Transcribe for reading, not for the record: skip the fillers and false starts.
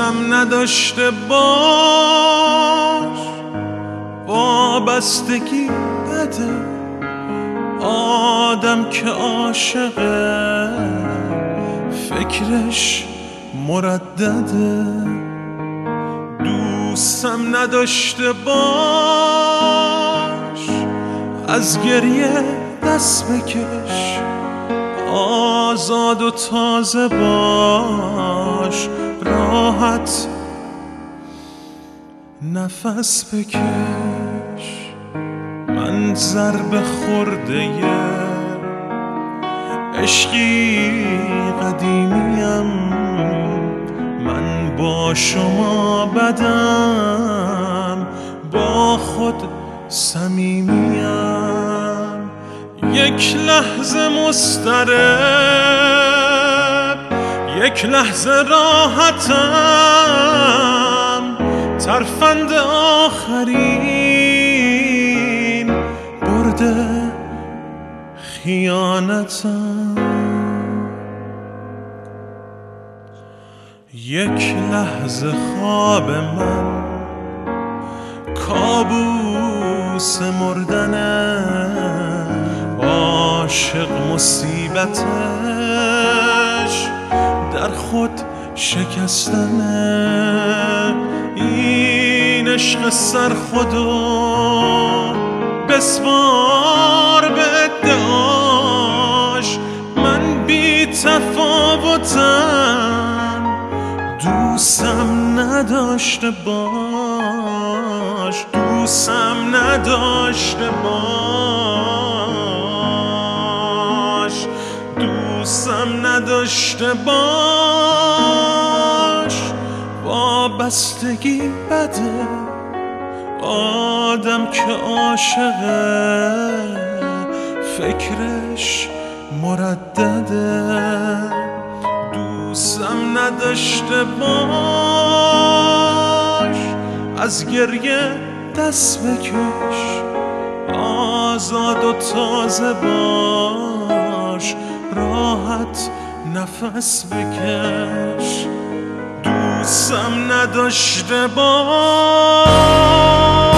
دوستم نداشته باش، وابستگی بده. آدم که عاشقه فکرش مردده. دوستم نداشته باش، از گریه دست بکش. آزاد و تازه باش، راحت نفس بکش. من ضربه خورده عشقی قدیمیم، من با شما بدم، با خود صمیمیم. یک لحظه مضطرب، یک لحظه راحتم، ترفند آخرین برده خیانتم. یک لحظه خواب من کابوس مردنه، عاشق مصیبتش در خود شکستنه. این عشق سر خودو بسپار به ادعاش، من بی تفاوتم، دوستم نداشته باش، دوستم نداشته باش، دوستم نداشته باش. وابستگی بده، آدم که عاشقه فکرش مردده. دوستم نداشته باش، از گریه دست بکش. آزاد و تازه باش، راحت نفس بکش. دوستم نداشته باش.